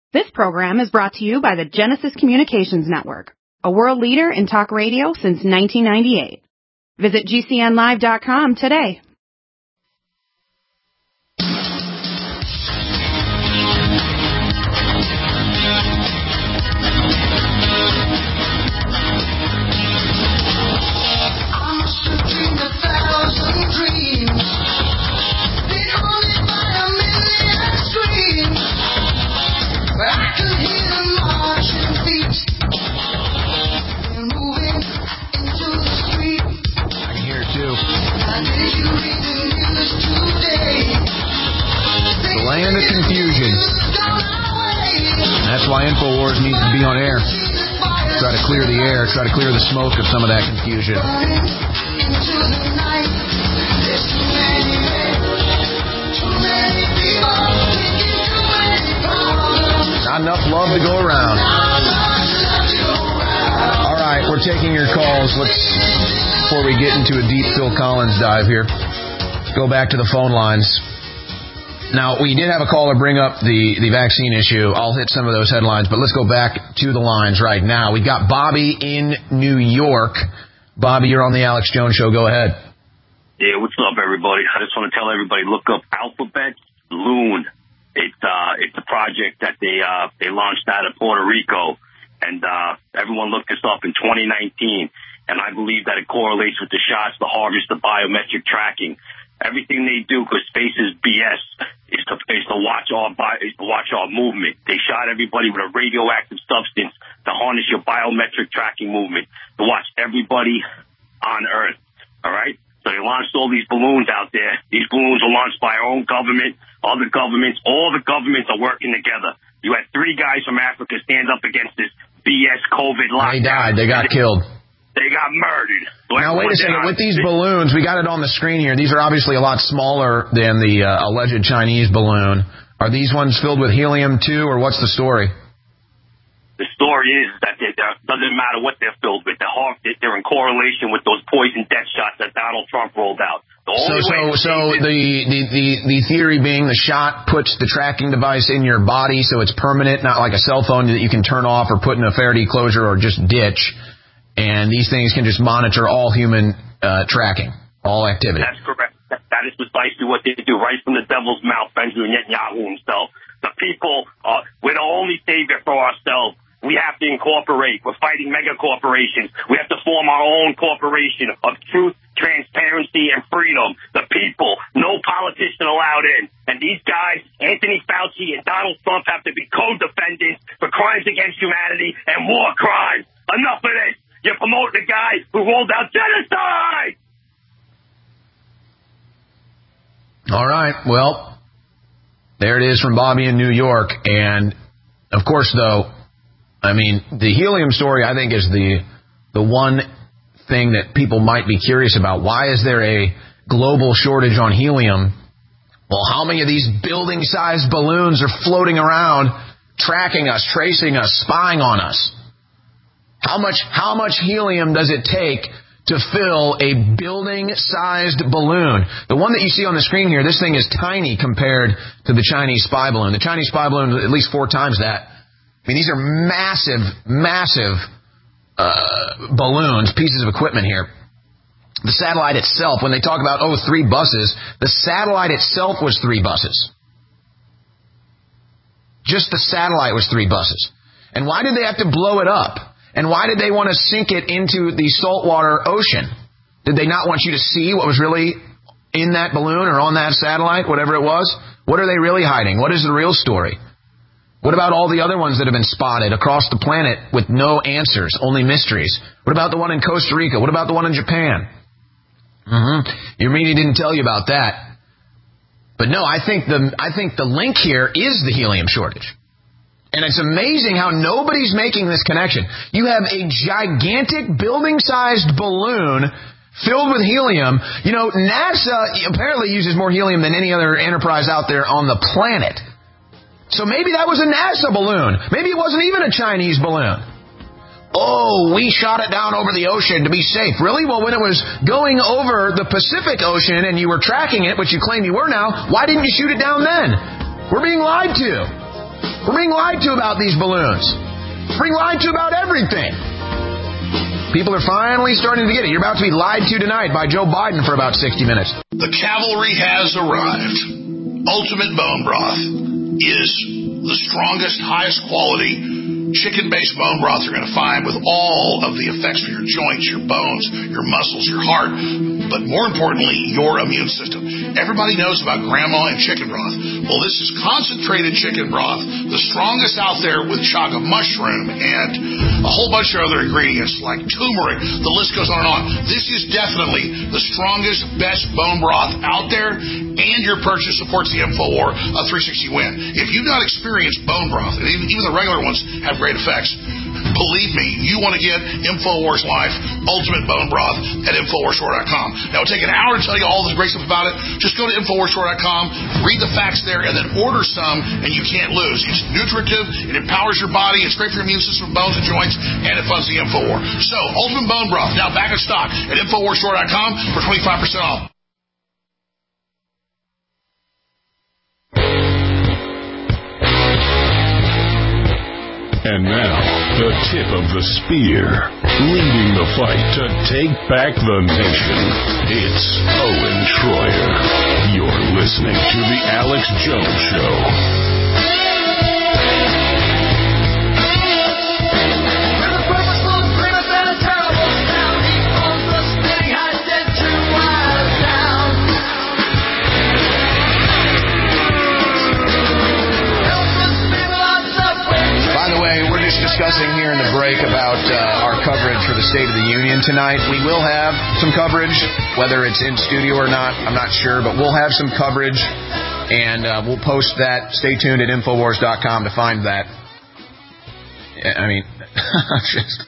This program is brought to you by the Genesis Communications Network, a world leader in talk radio since 1998. Visit GCNlive.com today. Land of confusion. That's why InfoWars needs to be on air. Try to clear the air, try to clear the smoke of some of that confusion. Not enough love to go around. All right, we're taking your calls. Before we get into a deep Phil Collins dive here, go back to the phone lines. Now, we did have a caller bring up the vaccine issue. I'll hit some of those headlines, but let's go back to the lines right now. We've got Bobby in New York. Bobby, you're on the Alex Jones Show. Go ahead. Yeah, what's up, everybody? I just want to tell everybody, look up Alphabet Loon. It's a project that they launched out of Puerto Rico, and everyone looked this up in 2019, and I believe that it correlates with the shots, the harvest, the biometric tracking. Everything they do, because space is BS, is to watch our movement. They shot everybody with a radioactive substance to harness your biometric tracking movement, to watch everybody on Earth. All right? So they launched all these balloons out there. These balloons are launched by our own government, other governments. All the governments are working together. You had 3 guys from Africa stand up against this BS COVID lockdown. They died. They got killed. They got murdered. Now, wait a second. With these balloons, we got it on the screen here. These are obviously a lot smaller than the alleged Chinese balloon. Are these ones filled with helium, too, or what's the story? The story is that it doesn't matter what they're filled with. They're in correlation with those poison death shots that Donald Trump rolled out. The theory being the shot puts the tracking device in your body so it's permanent, not like a cell phone that you can turn off or put in a Faraday closure or just ditch. And these things can just monitor all human tracking, all activity. That's correct. That is precisely what they do, right from the devil's mouth, Benjamin Netanyahu himself. The people, we're the only savior for ourselves. We have to incorporate. We're fighting mega corporations. We have to form our own corporation of truth, transparency, and freedom. The people, no politician allowed in. And these guys, Anthony Fauci and Donald Trump, have to be co-defendants for crimes against humanity and war crimes. Enough of this. You're promoting a guy who rolled out genocide! All right. Well, there it is from Bobby in New York. And, of course, though, I mean, the helium story, I think, is the one thing that people might be curious about. Why is there a global shortage on helium? Well, how many of these building-sized balloons are floating around, tracking us, tracing us, spying on us? How much helium does it take to fill a building-sized balloon? The one that you see on the screen here, this thing is tiny compared to the Chinese spy balloon. The Chinese spy balloon is at least 4 times that. I mean, these are massive, massive balloons, pieces of equipment here. The satellite itself, when they talk about, 3 buses, the satellite itself was 3 buses. Just the satellite was 3 buses. And why did they have to blow it up? And why did they want to sink it into the saltwater ocean? Did they not want you to see what was really in that balloon or on that satellite, whatever it was? What are they really hiding? What is the real story? What about all the other ones that have been spotted across the planet with no answers, only mysteries? What about the one in Costa Rica? What about the one in Japan? Your media didn't tell you about that. But no, I think the link here is the helium shortage. And it's amazing how nobody's making this connection. You have a gigantic building-sized balloon filled with helium. You know, NASA apparently uses more helium than any other enterprise out there on the planet. So maybe that was a NASA balloon. Maybe it wasn't even a Chinese balloon. Oh, we shot it down over the ocean to be safe. Really? Well, when it was going over the Pacific Ocean and you were tracking it, which you claim you were now, why didn't you shoot it down then? We're being lied to. We're being lied to about these balloons. We're being lied to about everything. People are finally starting to get it. You're about to be lied to tonight by Joe Biden for about 60 minutes. The cavalry has arrived. Ultimate Bone Broth is the strongest, highest quality chicken-based bone broth you're going to find, with all of the effects for your joints, your bones, your muscles, your heart, but more importantly, your immune system. Everybody knows about grandma and chicken broth. Well, this is concentrated chicken broth, the strongest out there, with chaga mushroom and a whole bunch of other ingredients like turmeric. The list goes on and on. This is definitely the strongest, best bone broth out there, and your purchase supports the InfoWar 360 win. If you've not experienced bone broth, and even the regular ones have great effects, believe me, you want to get InfoWars Life Ultimate Bone Broth at InfoWarsStore.com. Now, it'll take an hour to tell you all the great stuff about it. Just go to InfoWarsStore.com, read the facts there, and then order some, and you can't lose. It's nutritive, it empowers your body, it's great for your immune system, bones, and joints, and it funds the InfoWar. So, Ultimate Bone Broth, now back in stock at InfoWarsStore.com for 25% off. And now, the tip of the spear, leading the fight to take back the nation. It's Owen Schroyer. You're listening to The Alex Jones Show. Discussing here in the break about our coverage for the State of the Union tonight. We will have some coverage, whether it's in studio or not, I'm not sure, but we'll have some coverage, and we'll post that. Stay tuned at Infowars.com to find that. I mean, just...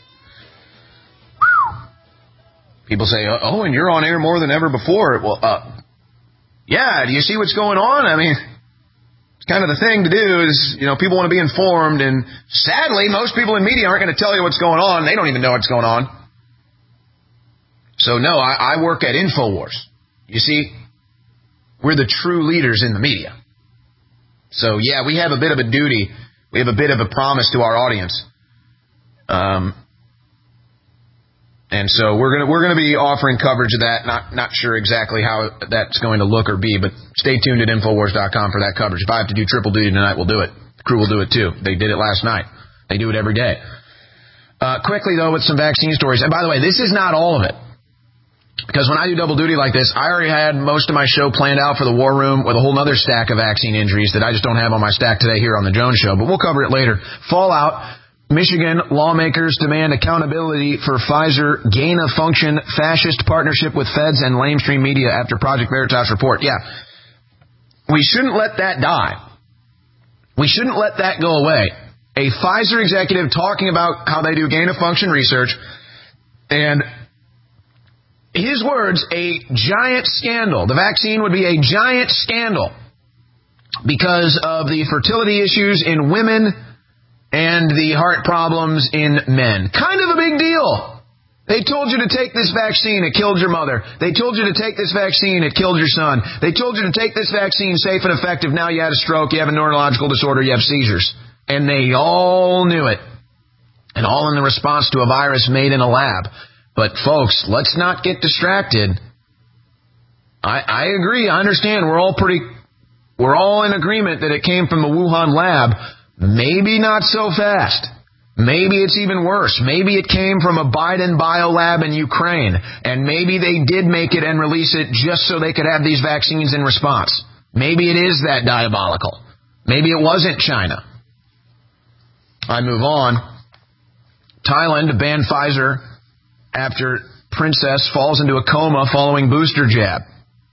People say, oh, and you're on air more than ever before. Well, yeah, do you see what's going on? I mean... Kind of the thing to do is, people want to be informed, and sadly, most people in media aren't going to tell you what's going on. They don't even know what's going on. So, no, I work at InfoWars. You see, we're the true leaders in the media. So, yeah, we have a bit of a duty. We have a bit of a promise to our audience. And so we're gonna be offering coverage of that. Not sure exactly how that's going to look or be, but stay tuned at Infowars.com for that coverage. If I have to do triple duty tonight, we'll do it. The crew will do it too. They did it last night. They do it every day. Quickly though, with some vaccine stories. And by the way, this is not all of it, because when I do double duty like this, I already had most of my show planned out for the War Room with a whole other stack of vaccine injuries that I just don't have on my stack today here on the Jones Show. But we'll cover it later. Fallout. Michigan lawmakers demand accountability for Pfizer gain-of-function fascist partnership with feds and lamestream media after Project Veritas report. Yeah, we shouldn't let that die. We shouldn't let that go away. A Pfizer executive talking about how they do gain-of-function research, and his words, a giant scandal. The vaccine would be a giant scandal because of the fertility issues in women and the heart problems in men. Kind of a big deal. They told you to take this vaccine, it killed your mother. They told you to take this vaccine, it killed your son. They told you to take this vaccine, safe and effective. Now you had a stroke, you have a neurological disorder, you have seizures. And they all knew it. And all in the response to a virus made in a lab. But folks, let's not get distracted. I agree, I understand. We're all in agreement that it came from the Wuhan lab. Maybe not so fast. Maybe it's even worse. Maybe it came from a Biden biolab in Ukraine, and maybe they did make it and release it just so they could have these vaccines in response. Maybe it is that diabolical. Maybe it wasn't China. I move on. Thailand banned Pfizer after princess falls into a coma following booster jab.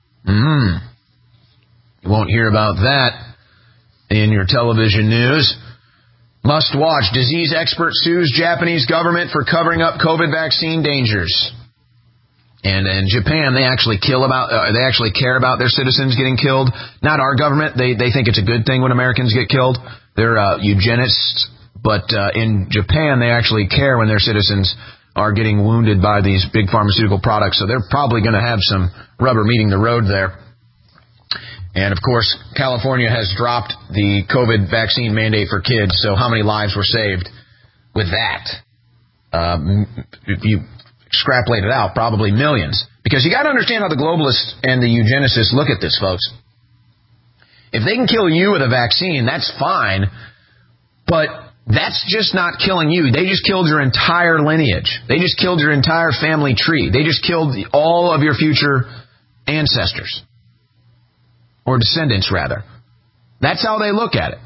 You won't hear about that in your television news. Must watch. Disease expert sues Japanese government for covering up COVID vaccine dangers. And in Japan, they actually care about their citizens getting killed. Not our government. They think it's a good thing when Americans get killed. They're eugenists. But in Japan, they actually care when their citizens are getting wounded by these big pharmaceutical products. So they're probably going to have some rubber meeting the road there. And, of course, California has dropped the COVID vaccine mandate for kids, so how many lives were saved with that? If you extrapolate it out, probably millions. Because you got to understand how the globalists and the eugenicists look at this, folks. If they can kill you with a vaccine, that's fine, but that's just not killing you. They just killed your entire lineage. They just killed your entire family tree. They just killed all of your future ancestors. Or descendants, rather. That's how they look at it.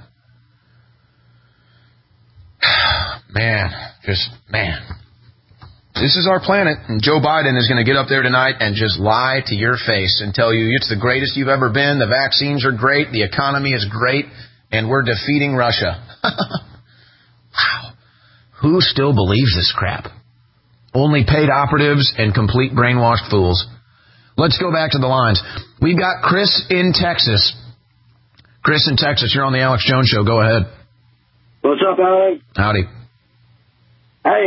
Man. This is our planet, and Joe Biden is going to get up there tonight and just lie to your face and tell you it's the greatest you've ever been, the vaccines are great, the economy is great, and we're defeating Russia. Wow. Who still believes this crap? Only paid operatives and complete brainwashed fools. Let's go back to the lines. We've got Chris in Texas. Chris in Texas, you're on the Alex Jones Show. Go ahead. What's up, Alex? Howdy. Hey,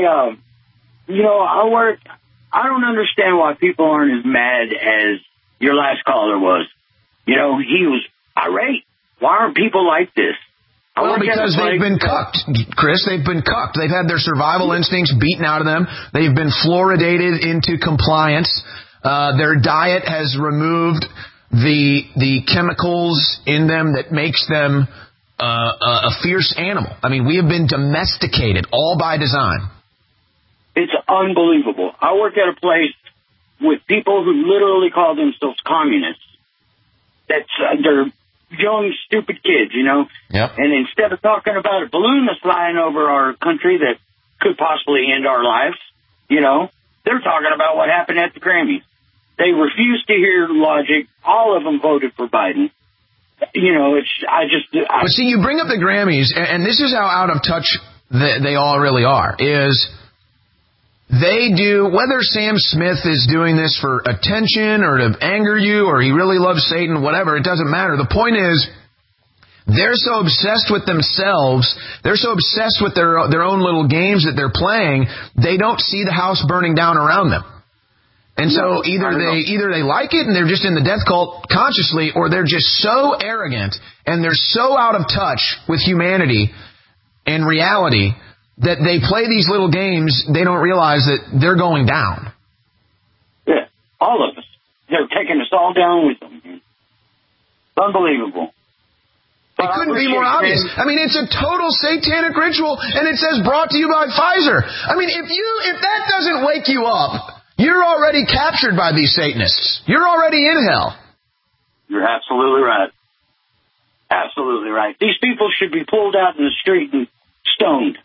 I don't understand why people aren't as mad as your last caller was. He was irate. Why aren't people like this? Well, because they've been cucked, Chris. They've been cucked. They've had their survival instincts beaten out of them. They've been fluoridated into compliance. Their diet has removed the chemicals in them that makes them a fierce animal. I mean, we have been domesticated, all by design. It's unbelievable. I work at a place with people who literally call themselves communists. They're young, stupid kids, Yep. And instead of talking about a balloon that's flying over our country that could possibly end our lives, they're talking about what happened at the Grammys. They refuse to hear logic. All of them voted for Biden. But see, you bring up the Grammys, and this is how out of touch they all really are, is they do, whether Sam Smith is doing this for attention or to anger you or he really loves Satan, whatever, it doesn't matter. The point is, they're so obsessed with themselves, they're so obsessed with their own little games that they're playing, they don't see the house burning down around them. And so either they like it and they're just in the death cult consciously, or they're just so arrogant and they're so out of touch with humanity and reality that they play these little games, they don't realize that they're going down. Yeah, all of us. They're taking us all down with them. Unbelievable. It couldn't be more obvious. I mean, it's a total satanic ritual, and it says brought to you by Pfizer. I mean, if that doesn't wake you up, you're already captured by these Satanists. You're already in hell. You're absolutely right. Absolutely right. These people should be pulled out in the street and stoned,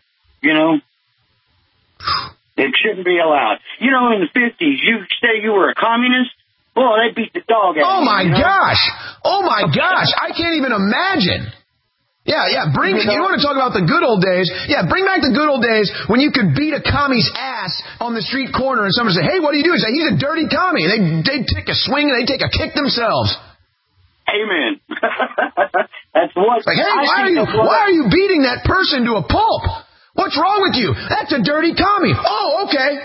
It shouldn't be allowed. In the 50s, you say you were a communist? Well, they beat the dog out of you. Oh, my gosh. Oh, my gosh. I can't even imagine. Yeah. You want to talk about the good old days? Yeah, bring back the good old days when you could beat a commie's ass on the street corner and someone say, hey, what do you do? He's like, he's a dirty commie. They'd take a swing and they'd take a kick themselves. Amen. That's what. Like, hey, why are you beating that person to a pulp? What's wrong with you? That's a dirty commie. Oh, okay.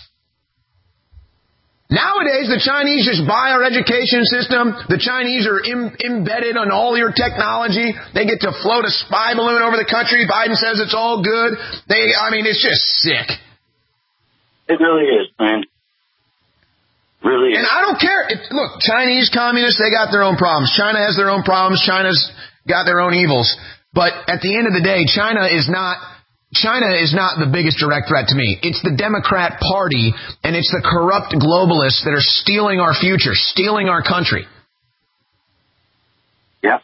Nowadays, the Chinese just buy our education system. The Chinese are embedded on all your technology. They get to float a spy balloon over the country. Biden says it's all good. It's just sick. It really is, man. Really is. And I don't care. Look, Chinese communists, they got their own problems. China has their own problems. China's got their own evils. But at the end of the day, China is not the biggest direct threat to me. It's the Democrat Party, and it's the corrupt globalists that are stealing our future, stealing our country. Yep.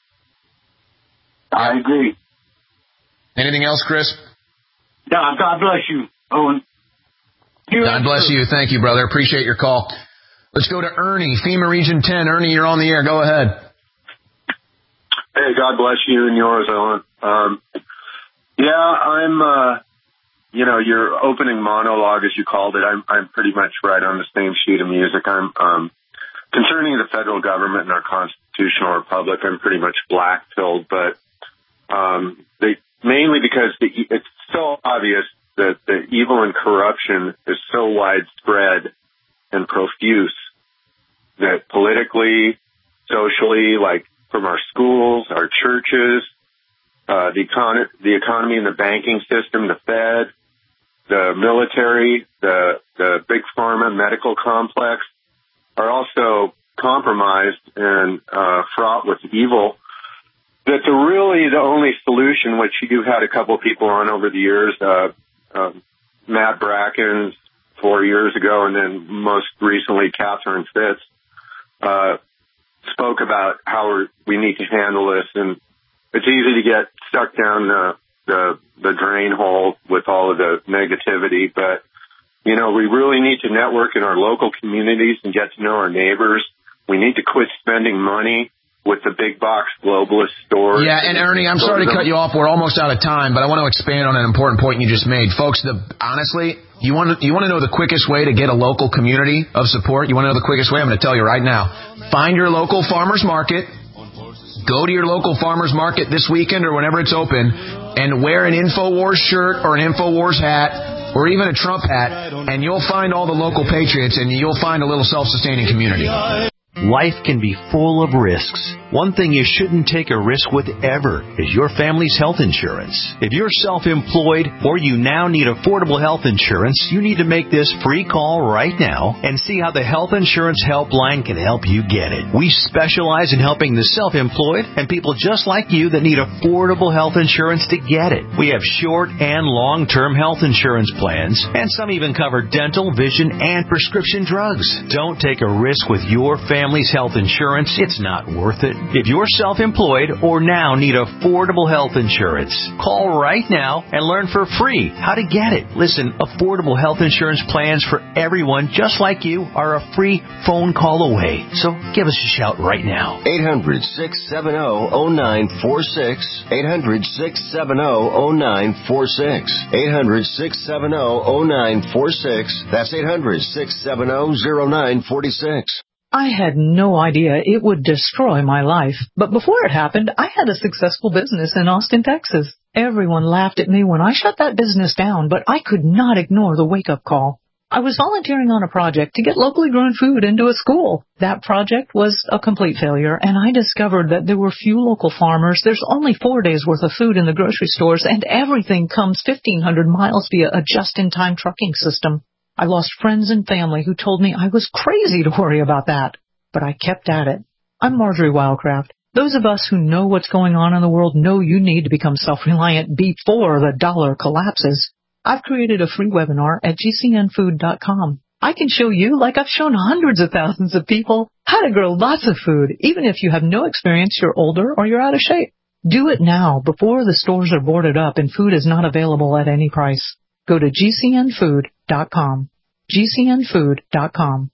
I agree. Anything else, Chris? No, God bless you, Owen. God bless you. Thank you, brother. Appreciate your call. Let's go to Ernie, FEMA Region 10. Ernie, you're on the air. Go ahead. Hey, God bless you and yours, Owen. Yeah, I'm, your opening monologue, as you called it, I'm pretty much right on the same sheet of music. I'm, concerning the federal government and our constitutional republic, I'm pretty much black-pilled, but, mainly because it's so obvious that the evil and corruption is so widespread and profuse that politically, socially, like from our schools, our churches, the economy and the banking system, the Fed, the military, the big pharma medical complex are also compromised and fraught with evil. That the only solution, which you've had a couple of people on over the years, Matt Brackens 4 years ago, and then most recently Catherine Fitz, spoke about how we need to handle this. And it's easy to get stuck down the drain hole with all of the negativity, but you know, we really need to network in our local communities and get to know our neighbors. We need to quit spending money with the big box globalist stores. Yeah, and Ernie, I'm sorry to cut you off. We're almost out of time, but I want to expand on an important point you just made. Folks, honestly, you want to know the quickest way to get a local community of support? You want to know the quickest way? I'm going to tell you right now. Find your local farmer's market. Go to your local farmer's market this weekend or whenever it's open and wear an InfoWars shirt or an InfoWars hat or even a Trump hat, and you'll find all the local patriots and you'll find a little self-sustaining community. Life can be full of risks. One thing you shouldn't take a risk with ever is your family's health insurance. If you're self-employed or you now need affordable health insurance, you need to make this free call right now and see how the Health Insurance Helpline can help you get it. We specialize in helping the self-employed and people just like you that need affordable health insurance to get it. We have short and long-term health insurance plans, and some even cover dental, vision, and prescription drugs. Don't take a risk with your family's health insurance. It's not worth it. If you're self-employed or now need affordable health insurance, call right now and learn for free how to get it. Listen, affordable health insurance plans for everyone just like you are a free phone call away. So give us a shout right now. 800-670-0946. 800-670-0946. 800-670-0946. That's 800-670-0946. I had no idea it would destroy my life. But before it happened, I had a successful business in Austin, Texas. Everyone laughed at me when I shut that business down, but I could not ignore the wake-up call. I was volunteering on a project to get locally grown food into a school. That project was a complete failure, and I discovered that there were few local farmers. There's only 4 days' worth of food in the grocery stores, and everything comes 1,500 miles via a just-in-time trucking system. I lost friends and family who told me I was crazy to worry about that. But I kept at it. I'm Marjorie Wildcraft. Those of us who know what's going on in the world know you need to become self-reliant before the dollar collapses. I've created a free webinar at gcnfood.com. I can show you, like I've shown hundreds of thousands of people, how to grow lots of food, even if you have no experience, you're older, or you're out of shape. Do it now, before the stores are boarded up and food is not available at any price. Go to gcnfood.com. gcnfood.com.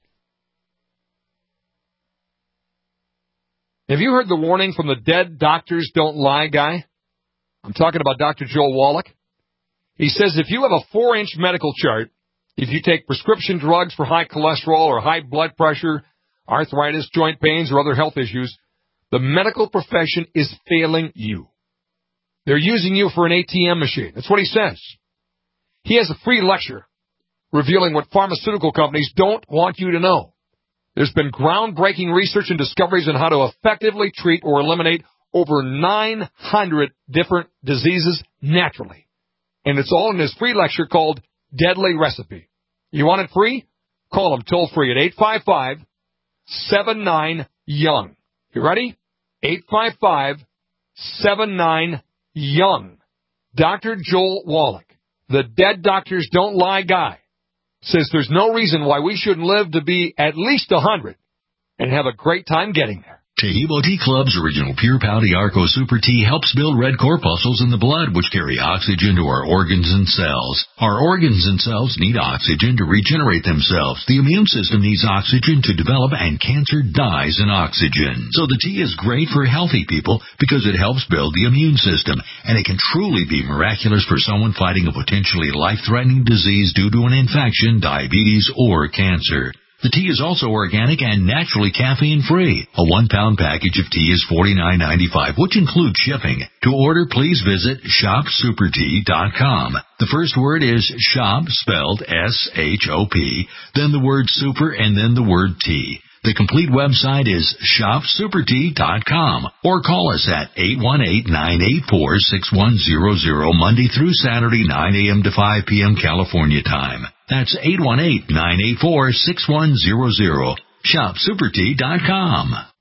Have you heard the warning from the Dead Doctors Don't Lie guy? I'm talking about Dr. Joel Wallach. He says if you have a 4-inch medical chart, if you take prescription drugs for high cholesterol or high blood pressure, arthritis, joint pains, or other health issues, the medical profession is failing you. They're using you for an ATM machine. That's what he says. He has a free lecture revealing what pharmaceutical companies don't want you to know. There's been groundbreaking research and discoveries on how to effectively treat or eliminate over 900 different diseases naturally. And it's all in this free lecture called Deadly Recipe. You want it free? Call them toll-free at 855-79-YOUNG. You ready? 855-79-YOUNG. Dr. Joel Wallach, the Dead Doctors Don't Lie guy, says there's no reason why we shouldn't live to be at least 100 and have a great time getting there. Taheebo Tea Club's original Pure Pouty Arco Super Tea helps build red corpuscles in the blood, which carry oxygen to our organs and cells. Our organs and cells need oxygen to regenerate themselves. The immune system needs oxygen to develop, and cancer dies in oxygen. So the tea is great for healthy people because it helps build the immune system, and it can truly be miraculous for someone fighting a potentially life-threatening disease due to an infection, diabetes, or cancer. The tea is also organic and naturally caffeine-free. A 1-pound package of tea is $49.95, which includes shipping. To order, please visit shopsupertea.com. The first word is shop, spelled S-H-O-P, then the word super, and then the word tea. The complete website is shopsupertea.com or call us at 818-984-6100 Monday through Saturday, 9 a.m. to 5 p.m. California time. That's 818-984-6100. shopsupertea.com.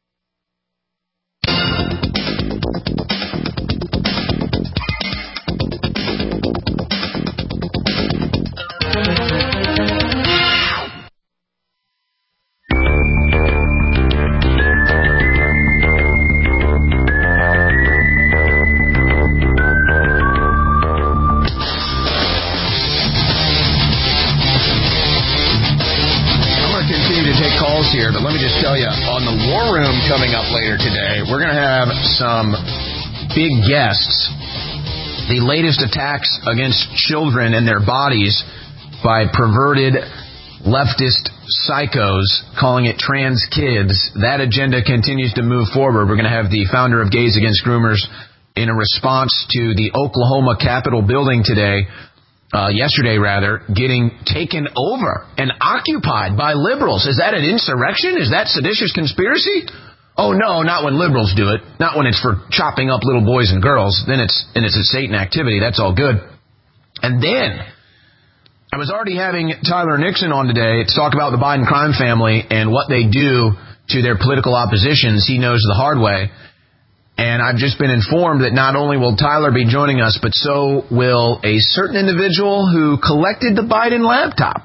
Here, but let me just tell you, on the War Room coming up later today, we're going to have some big guests. The latest attacks against children and their bodies by perverted leftist psychos calling it trans kids. That agenda continues to move forward. We're going to have the founder of Gays Against Groomers in a response to the Oklahoma Capitol building today. Yesterday, getting taken over and occupied by liberals. Is that an insurrection? Is that seditious conspiracy? Oh, no, not when liberals do it. Not when it's for chopping up little boys and girls. Then it's a Satan activity. That's all good. And then, I was already having Tyler Nixon on today to talk about the Biden crime family and what they do to their political oppositions. He knows the hard way. And I've just been informed that not only will Tyler be joining us, but so will a certain individual who collected the Biden laptop.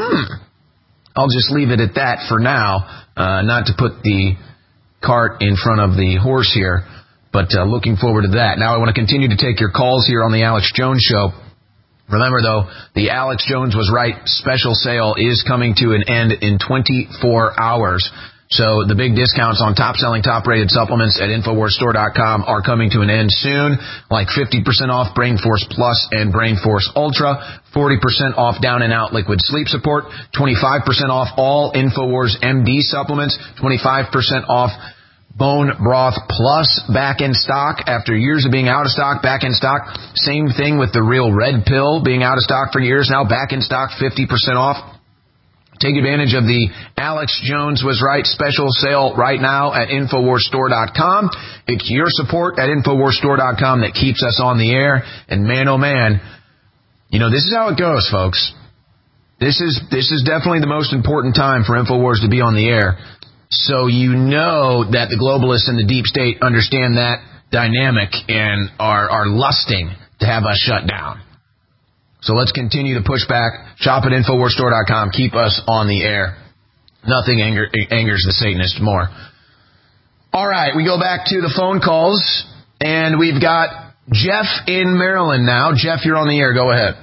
I'll just leave it at that for now, not to put the cart in front of the horse here, but looking forward to that. Now I want to continue to take your calls here on the Alex Jones Show. Remember, though, the Alex Jones Was Right special sale is coming to an end in 24 hours. So the big discounts on top-selling, top-rated supplements at InfoWarsStore.com are coming to an end soon, like 50% off Brain Force Plus and Brain Force Ultra, 40% off Down and Out Liquid Sleep Support, 25% off all InfoWars MD supplements, 25% off Bone Broth Plus back in stock after years of being out of stock, back in stock. Same thing with the Real Red Pill being out of stock for years now, back in stock, 50% off. Take advantage of the Alex Jones Was Right special sale right now at InfoWarsStore.com. It's your support at InfoWarsStore.com that keeps us on the air. And man, oh man, this is how it goes, folks. This is definitely the most important time for InfoWars to be on the air. So you know that the globalists and the deep state understand that dynamic and are lusting to have us shut down. So let's continue to push back. Shop at InfoWarsStore.com. Keep us on the air. Nothing angers the Satanists more. All right, we go back to the phone calls, and we've got Jeff in Maryland now. Jeff, you're on the air. Go ahead.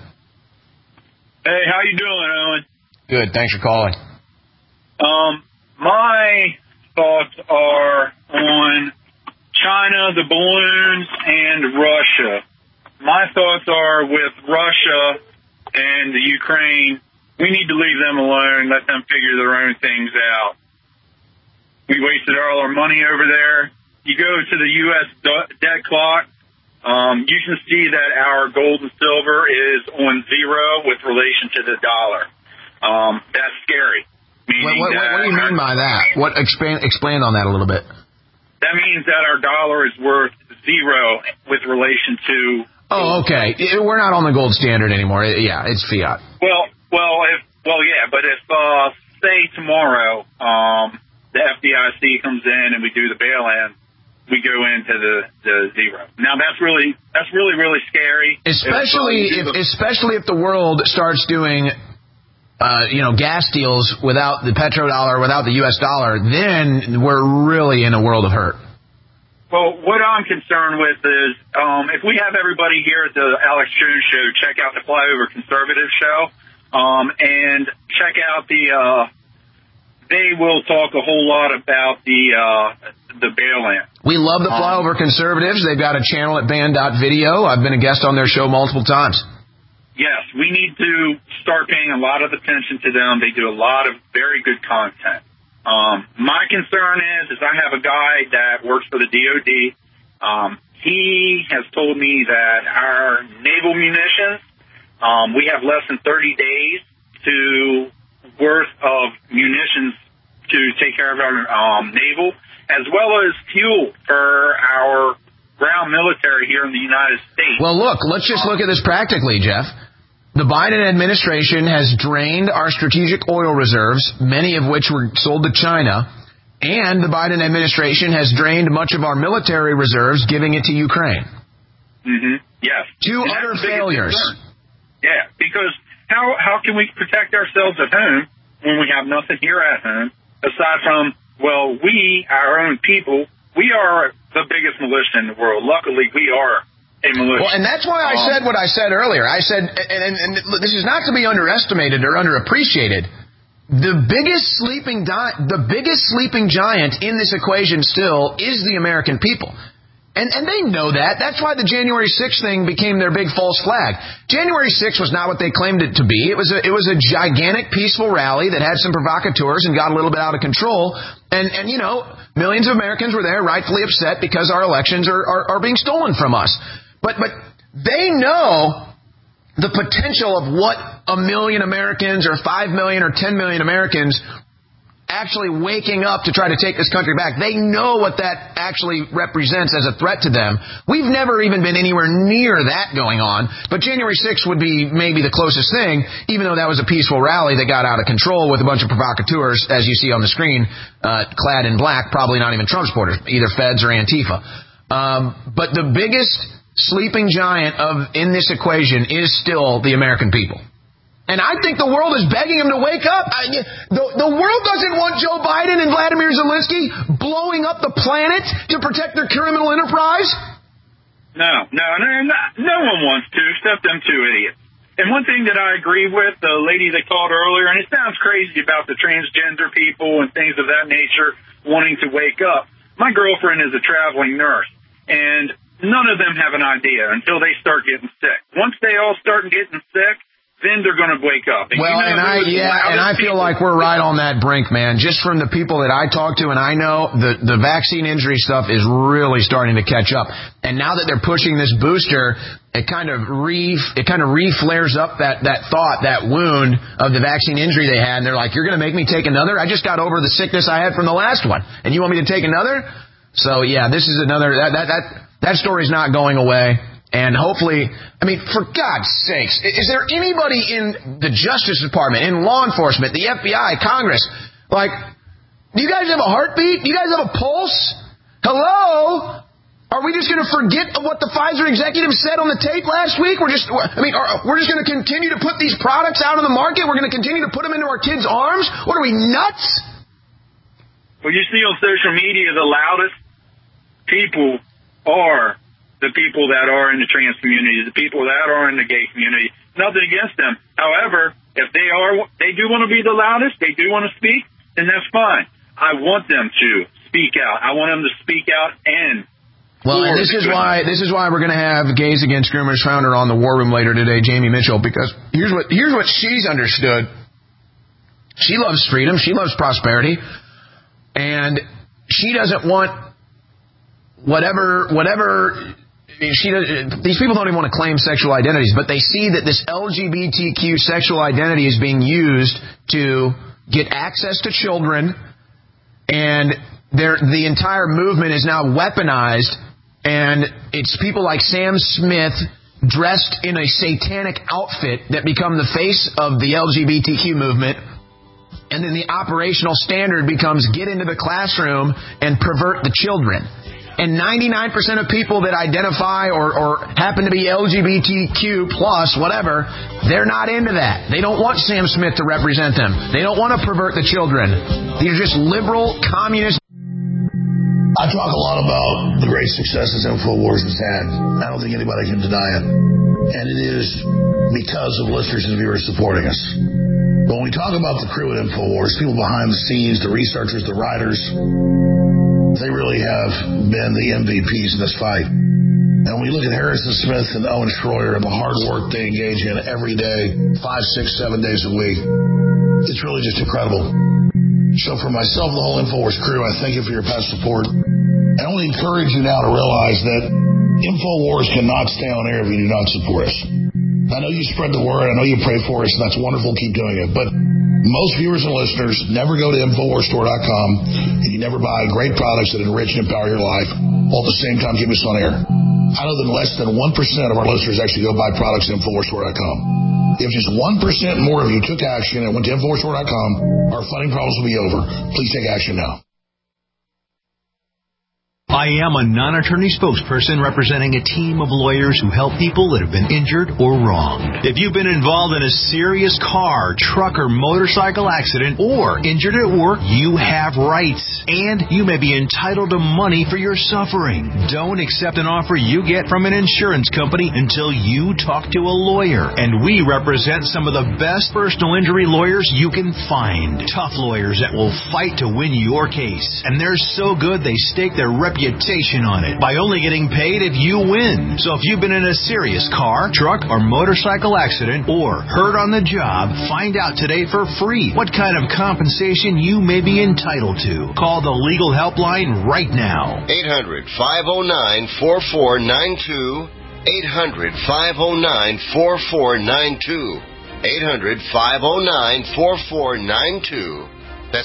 Hey, how you doing, Owen? Good. Thanks for calling. My thoughts are on China, the balloons, and Russia. My thoughts are with Russia and the Ukraine, we need to leave them alone, let them figure their own things out. We wasted all our money over there. You go to the U.S. debt clock, you can see that our gold and silver is on zero with relation to the dollar. That's scary. What do you mean by that? Expand on that a little bit. That means that our dollar is worth zero with relation to... Oh, okay. We're not on the gold standard anymore. Yeah, it's fiat. But if say tomorrow the FDIC comes in and we do the bail-in, we go into the zero. Now that's really scary. Especially if the world starts doing gas deals without the petrodollar, without the U.S. dollar, then we're really in a world of hurt. Well, what I'm concerned with is if we have everybody here at the Alex Jones Show, check out the Flyover Conservative Show, and check out they will talk a whole lot about the bail-in. We love the Flyover Conservatives. They've got a channel at band.video. I've been a guest on their show multiple times. Yes, we need to start paying a lot of attention to them. They do a lot of very good content. My concern is I have a guy that works for the DOD. He has told me that our naval munitions, we have less than 30 days worth of munitions to take care of our naval, as well as fuel for our ground military here in the United States. Well, look, let's just look at this practically, Jeff. The Biden administration has drained our strategic oil reserves, many of which were sold to China, and the Biden administration has drained much of our military reserves, giving it to Ukraine. Mm-hmm. Yes. Two utter failures. Yeah, because how can we protect ourselves at home when we have nothing here at home, aside from, well, we, our own people, we are the biggest militia in the world. Luckily, we are a militia. Well, and that's why I said what I said earlier. I said, and this is not to be underestimated or underappreciated, the biggest sleeping giant in this equation still is the American people. And they know that. That's why the January 6th thing became their big false flag. January 6th was not what they claimed it to be. It was a gigantic peaceful rally that had some provocateurs and got a little bit out of control. And you know, millions of Americans were there rightfully upset because our elections are being stolen from us. But they know the potential of what 1 million Americans or 5 million or 10 million Americans actually waking up to try to take this country back. They know what that actually represents as a threat to them. We've never even been anywhere near that going on, but January 6th would be maybe the closest thing, even though that was a peaceful rally that got out of control with a bunch of provocateurs, as you see on the screen, clad in black, probably not even Trump supporters, either feds or Antifa. But the biggest sleeping giant in this equation is still the American people. And I think the world is begging him to wake up. The world doesn't want Joe Biden and Vladimir Zelensky blowing up the planet to protect their criminal enterprise. No one wants to, except them two idiots. And one thing that I agree with, the lady that called earlier, and it sounds crazy about the transgender people and things of that nature wanting to wake up. My girlfriend is a traveling nurse, and none of them have an idea until they start getting sick. Once they all start getting sick, then they're going to wake up. And well, and I feel like we're right on that brink, man. Just from the people that I talk to, and I know the vaccine injury stuff is really starting to catch up. And now that they're pushing this booster, it kind of re-flares up that thought, that wound of the vaccine injury they had. And they're like, you're going to make me take another? I just got over the sickness I had from the last one, and you want me to take another? So yeah, this is another that story's not going away. And hopefully, I mean, for God's sakes, is there anybody in the Justice Department, in law enforcement, the FBI, Congress, like, do you guys have a heartbeat? Do you guys have a pulse? Hello? Are we just going to forget what the Pfizer executive said on the tape last week? We're just going to continue to put these products out on the market? We're going to continue to put them into our kids' arms? What are we, nuts? Well, you see on social media, the loudest people are the people that are in the trans community, the people that are in the gay community. Nothing against them. However, if they do want to be the loudest, they do want to speak, then that's fine. I want them to speak out. I want them to speak out and well, and this is why we're going to have Gays Against Groomers founder on the War Room later today, Jamie Mitchell, because here's what she's understood. She loves freedom, she loves prosperity, and she doesn't want whatever. These people don't even want to claim sexual identities, but they see that this LGBTQ sexual identity is being used to get access to children, and the entire movement is now weaponized, and it's people like Sam Smith dressed in a satanic outfit that become the face of the LGBTQ movement, and then the operational standard becomes get into the classroom and pervert the children. And 99% of people that identify or happen to be LGBTQ plus, whatever, they're not into that. They don't want Sam Smith to represent them. They don't want to pervert the children. These are just liberal, communist. I talk a lot about the great successes InfoWars has had. I don't think anybody can deny it. And it is because of listeners and viewers supporting us. But when we talk about the crew at InfoWars, people behind the scenes, the researchers, the writers, they really have been the MVPs in this fight. And when we look at Harrison Smith and Owen Schroyer and the hard work they engage in every day, 5, 6, 7 days a week, it's really just incredible. So for myself and the whole InfoWars crew, I thank you for your past support. I only encourage you now to realize that InfoWars cannot stay on air if you do not support us. I know you spread the word. I know you pray for us, and that's wonderful. Keep doing it. But Most viewers and listeners never go to InfoWarsStore.com, and you never buy great products that enrich and empower your life, while at the same time keeping us on air. I know that less than 1% of our listeners actually go buy products at InfoWarsStore.com. If just 1% more of you took action and went to InfoWarsStore.com, our funding problems will be over. Please take action now. I am a non-attorney spokesperson representing a team of lawyers who help people that have been injured or wronged. If you've been involved in a serious car, truck, or motorcycle accident or injured at work, you have rights, and you may be entitled to money for your suffering. Don't accept an offer you get from an insurance company until you talk to a lawyer, and we represent some of the best personal injury lawyers you can find. Tough lawyers that will fight to win your case, and they're so good they stake their reputation on it by only getting paid if you win. So if you've been in a serious car, truck, or motorcycle accident or hurt on the job, find out today for free what kind of compensation you may be entitled to. Call the legal helpline right now. 800-509-4492. 800-509-4492. 800-509-4492. That's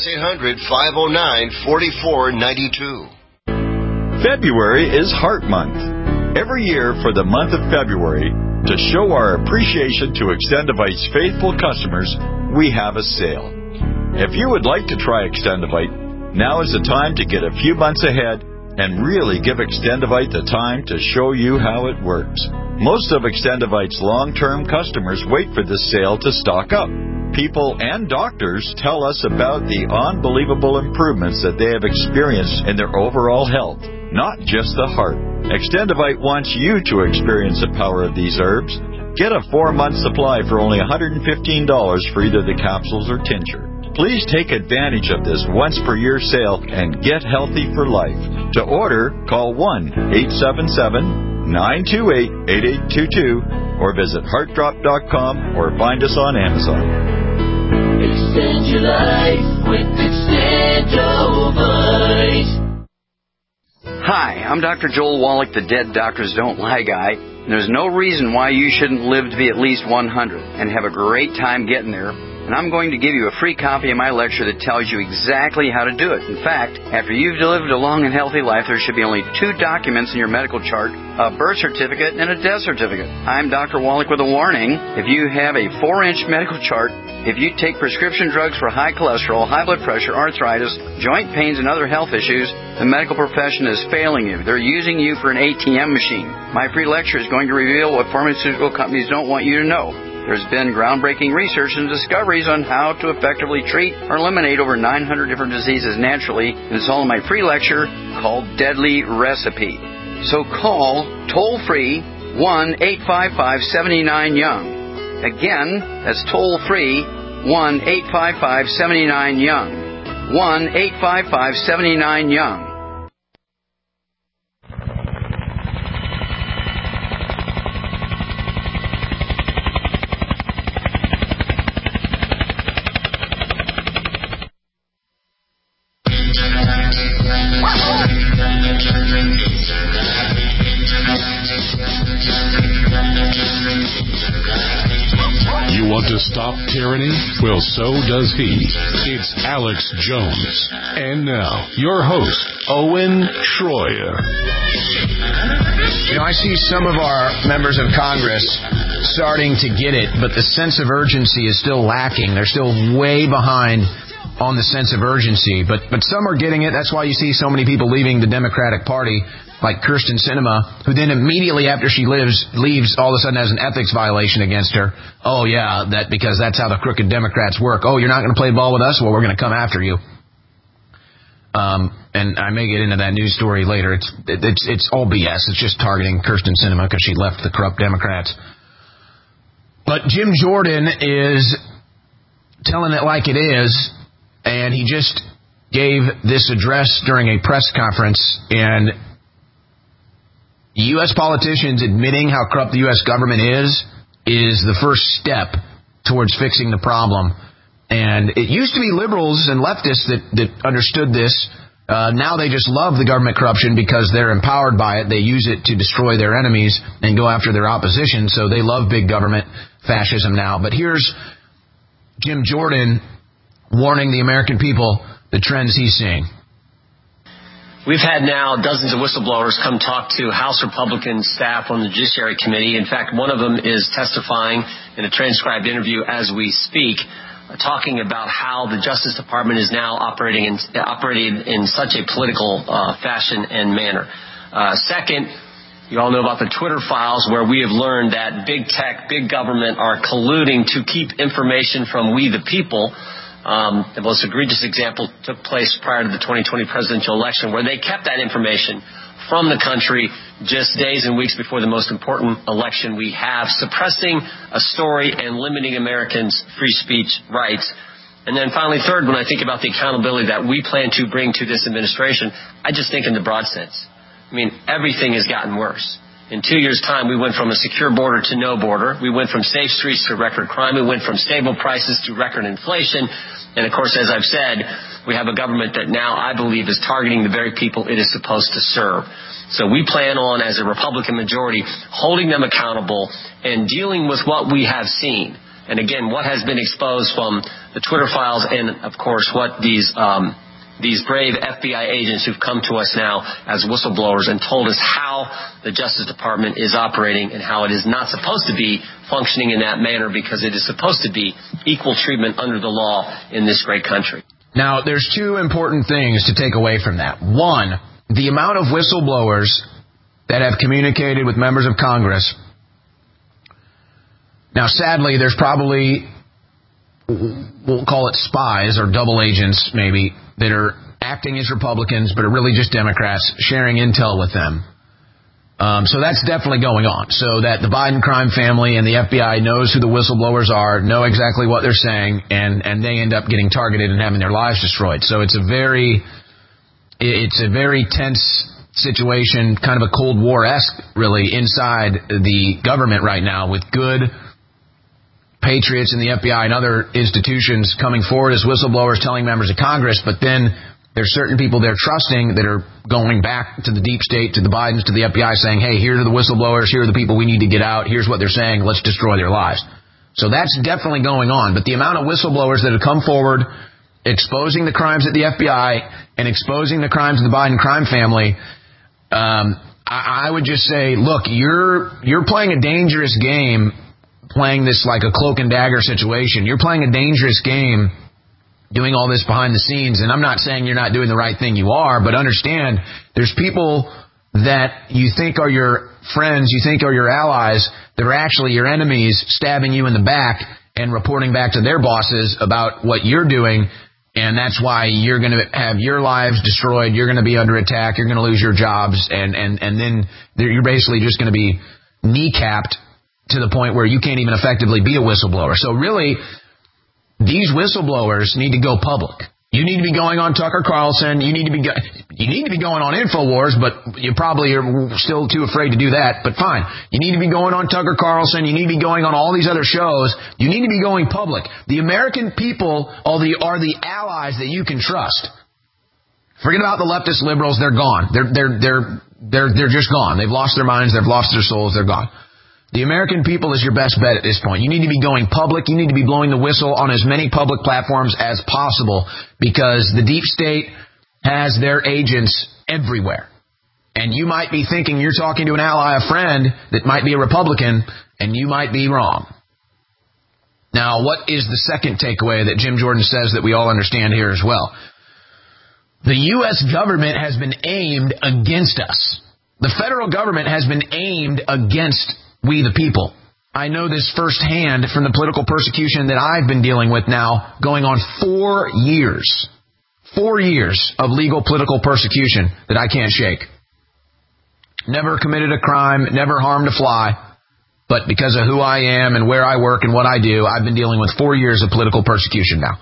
800-509-4492. February is Heart Month. Every year for the month of February, to show our appreciation to Extendivite's faithful customers, we have a sale. If you would like to try Extendivite, now is the time to get a few months ahead and really give Extendivite the time to show you how it works. Most of Extendivite's long-term customers wait for this sale to stock up. People and doctors tell us about the unbelievable improvements that they have experienced in their overall health, not just the heart. Extendivite wants you to experience the power of these herbs. Get a 4-month supply for only $115 for either the capsules or tincture. Please take advantage of this once-per-year sale and get healthy for life. To order, call 1-877-928-8822 or visit heartdrop.com or find us on Amazon. Extend your life with Extendovite. Hi, I'm Dr. Joel Wallach, the Dead Doctors Don't Lie guy. And there's no reason why you shouldn't live to be at least 100 and have a great time getting there. And I'm going to give you a free copy of my lecture that tells you exactly how to do it. In fact, after you've lived a long and healthy life, there should be only 2 documents in your medical chart, a birth certificate and a death certificate. I'm Dr. Wallach with a warning. If you have a 4-inch medical chart, if you take prescription drugs for high cholesterol, high blood pressure, arthritis, joint pains, and other health issues, the medical profession is failing you. They're using you for an ATM machine. My free lecture is going to reveal what pharmaceutical companies don't want you to know. There's been groundbreaking research and discoveries on how to effectively treat or eliminate over 900 different diseases naturally, and it's all in my free lecture called Deadly Recipe. So call toll-free 1-855-79-YOUNG. Again, that's toll-free 1-855-79-YOUNG. 1-855-79-YOUNG. You want to stop tyranny? Well, so does he. It's Alex Jones. And now, your host, Owen Schroyer. You know, I see some of our members of Congress starting to get it, but the sense of urgency is still lacking. They're still way behind on the sense of urgency. But some are getting it. That's why you see so many people leaving the Democratic Party, like Kyrsten Sinema, who then immediately after she leaves, all of a sudden has an ethics violation against her. Oh, yeah, because that's how the crooked Democrats work. Oh, you're not going to play ball with us? Well, we're going to come after you. And I may get into that news story later. It's all BS. It's just targeting Kyrsten Sinema because she left the corrupt Democrats. But Jim Jordan is telling it like it is, and he just gave this address during a press conference, and U.S. politicians admitting how corrupt the U.S. government is the first step towards fixing the problem. And it used to be liberals and leftists that understood this. Now they just love the government corruption because they're empowered by it. They use it to destroy their enemies and go after their opposition. So they love big government fascism now. But here's Jim Jordan warning the American people the trends he's seeing. We've had now dozens of whistleblowers come talk to House Republican staff on the Judiciary Committee. In fact, one of them is testifying in a transcribed interview as we speak, talking about how the Justice Department is now operating in such a political fashion and manner. Second, you all know about the Twitter files, where we have learned that big tech, big government are colluding to keep information from we the people. The most egregious example took place prior to the 2020 presidential election, where they kept that information from the country just days and weeks before the most important election we have, suppressing a story and limiting Americans' free speech rights. And then finally, third, when I think about the accountability that we plan to bring to this administration, I just think in the broad sense. I mean, everything has gotten worse. In 2 years' time, we went from a secure border to no border. We went from safe streets to record crime. We went from stable prices to record inflation. And, of course, as I've said, we have a government that now, I believe, is targeting the very people it is supposed to serve. So we plan on, as a Republican majority, holding them accountable and dealing with what we have seen. And, again, what has been exposed from the Twitter files and, of course, what these brave FBI agents who've come to us now as whistleblowers and told us how the Justice Department is operating and how it is not supposed to be functioning in that manner, because it is supposed to be equal treatment under the law in this great country. Now, there's two important things to take away from that. One, the amount of whistleblowers that have communicated with members of Congress. Now, sadly, there's probably, we'll call it spies or double agents maybe, that are acting as Republicans but are really just Democrats, sharing intel with them. So that's definitely going on. So that the Biden crime family and the FBI knows who the whistleblowers are, know exactly what they're saying, and they end up getting targeted and having their lives destroyed. So it's a very tense situation, kind of a Cold War-esque, really, inside the government right now, with good patriots in the FBI and other institutions coming forward as whistleblowers telling members of Congress, but then there's certain people they're trusting that are going back to the deep state, to the Bidens, to the FBI, saying, hey, here are the whistleblowers, here are the people we need to get out, here's what they're saying, let's destroy their lives. So that's definitely going on. But the amount of whistleblowers that have come forward exposing the crimes at the FBI and exposing the crimes of the Biden crime family, I would just say, look, you're playing a dangerous game, playing this like a cloak and dagger situation. You're playing a dangerous game doing all this behind the scenes. And I'm not saying you're not doing the right thing, you are, but understand there's people that you think are your friends, you think are your allies, that are actually your enemies, stabbing you in the back and reporting back to their bosses about what you're doing. And that's why you're going to have your lives destroyed. You're going to be under attack. You're going to lose your jobs. And then you're basically just going to be kneecapped to the point where you can't even effectively be a whistleblower. So really, these whistleblowers need to go public. You need to be going on Tucker Carlson. You need to be going on InfoWars, but you probably are still too afraid to do that. But fine. You need to be going on Tucker Carlson. You need to be going on all these other shows. You need to be going public. The American people are the allies that you can trust. Forget about the leftist liberals. They're gone. They're just gone. They've lost their minds. They've lost their souls. They're gone. The American people is your best bet at this point. You need to be going public. You need to be blowing the whistle on as many public platforms as possible, because the deep state has their agents everywhere. And you might be thinking you're talking to an ally, a friend that might be a Republican, and you might be wrong. Now, what is the second takeaway that Jim Jordan says that we all understand here as well? The U.S. government has been aimed against us. The federal government has been aimed against we the people. I know this firsthand from the political persecution that I've been dealing with now, going on 4 years. 4 years of legal political persecution that I can't shake. Never committed a crime, never harmed a fly, but because of who I am and where I work and what I do, I've been dealing with 4 years of political persecution now.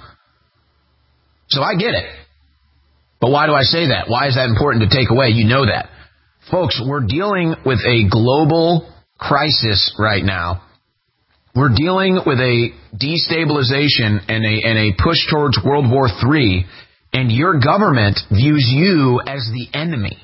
So I get it. But why do I say that? Why is that important to take away? You know that. Folks, we're dealing with a global crisis right now. We're dealing with a destabilization and a push towards World War III, and your government views you as the enemy.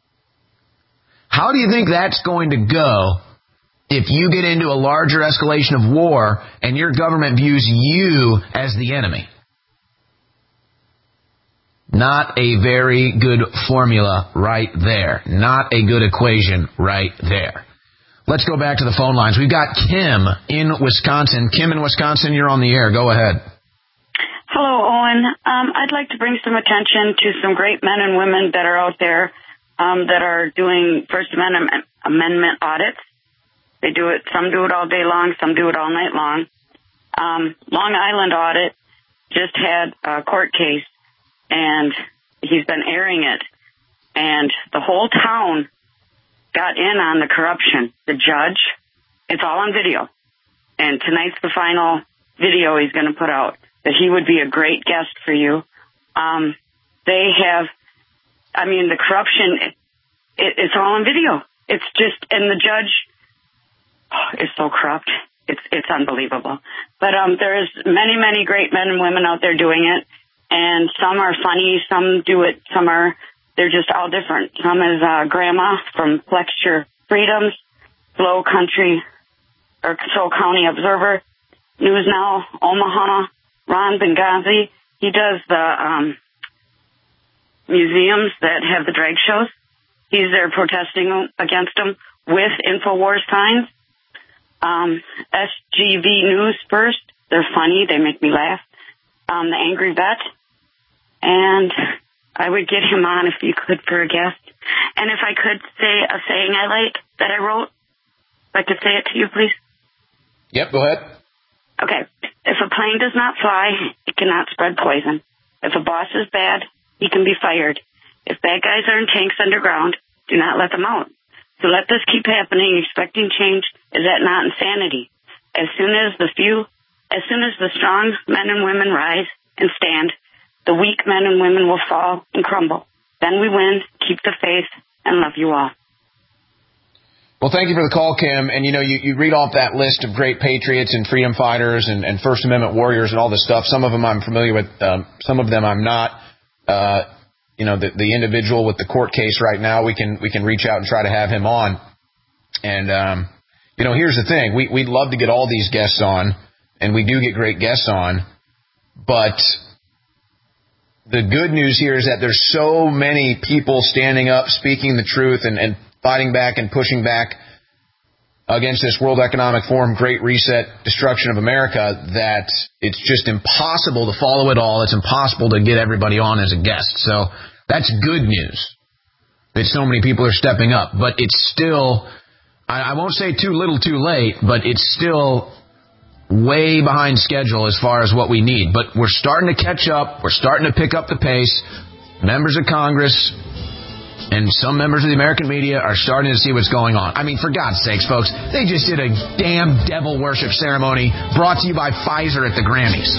How do you think that's going to go if you get into a larger escalation of war and your government views you as the enemy? Not a very good formula right there. Not a good equation right there. Let's go back to the phone lines. We've got Kim in Wisconsin. Kim in Wisconsin, you're on the air. Go ahead. Hello, Owen. I'd like to bring some attention to some great men and women that are out there that are doing First Amendment audits. They do it. Some do it all day long. Some do it all night long. Long Island audit just had a court case, and he's been airing it. And the whole town got in on the corruption. The judge, it's all on video. And tonight's the final video he's going to put out, that he would be a great guest for you. They have, the corruption, it's all on video. It's just, and the judge is so corrupt. It's unbelievable. But there's many, many great men and women out there doing it. And some are funny, some do it, they're just all different. Some is Grandma from Flex Your Freedoms, Soul County Observer, News Now, Omaha, Ron Benghazi. He does the museums that have the drag shows. He's there protesting against them with InfoWars signs. SGV News First. They're funny. They make me laugh. The Angry Vet. And I would get him on if you could for a guest. And if I could say a saying I like that I wrote, if I could say it to you, please. Yep, go ahead. Okay. If a plane does not fly, it cannot spread poison. If a boss is bad, he can be fired. If bad guys are in tanks underground, do not let them out. To let this keep happening, expecting change, is that not insanity? As soon as the strong men and women rise and stand, the weak men and women will fall and crumble. Then we win, keep the faith, and love you all. Well, thank you for the call, Kim. And, you read off that list of great patriots and freedom fighters and First Amendment warriors and all this stuff. Some of them I'm familiar with. Some of them I'm not. The individual with the court case right now, we can reach out and try to have him on. And, here's the thing. We'd love to get all these guests on, and we do get great guests on. But the good news here is that there's so many people standing up, speaking the truth, and fighting back and pushing back against this World Economic Forum Great Reset destruction of America that it's just impossible to follow it all. It's impossible to get everybody on as a guest. So that's good news that so many people are stepping up. But it's still, I won't say too little too late, but it's still way behind schedule as far as what we need. But we're starting to catch up. We're starting to pick up the pace. Members of Congress and some members of the American media are starting to see what's going on. For God's sakes, folks, they just did a damn devil worship ceremony brought to you by Pfizer at the Grammys.